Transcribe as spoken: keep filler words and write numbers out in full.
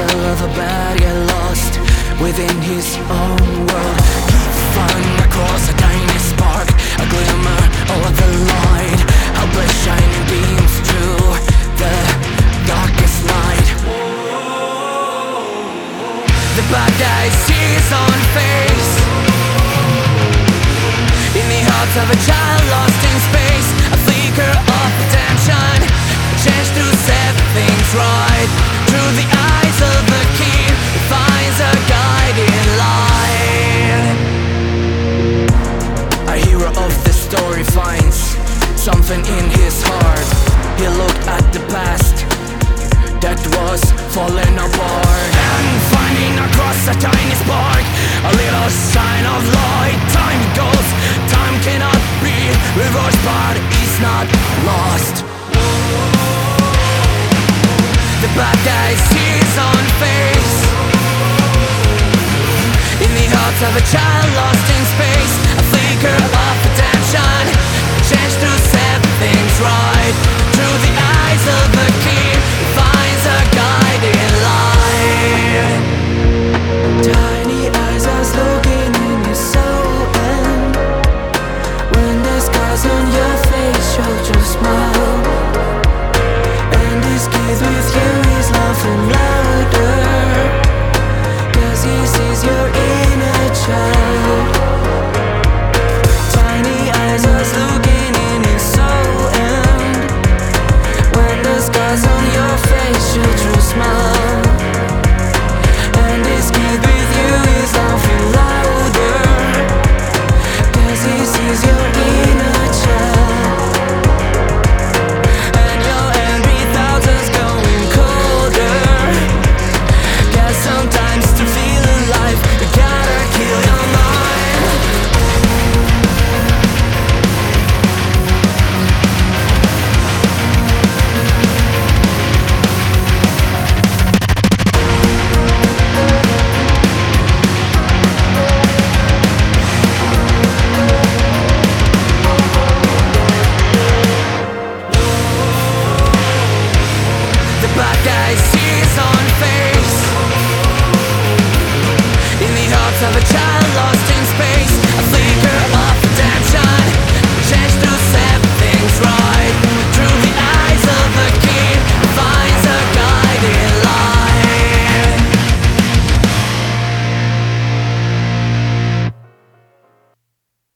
the lover bad get lost within his own world. Keep flying across a tiny spark, a glimmer of the light, helpless shining beams through the darkest night. The bad guy sees on face in the heart of a child lost in space, a flicker of attention, a chance to set things right. Through the eyes of the kid, he finds a guiding light. A hero of the story finds something in his heart. He looked at the past that was falling apart, and finding across a tiny spark a little sign of light. Time goes, time cannot be reversed, but it's not lost. The bad guy sees on face in the heart of a child lost in space, a flicker of attention, a chance to set things right. Through the eyes of the kid, he finds a guiding light.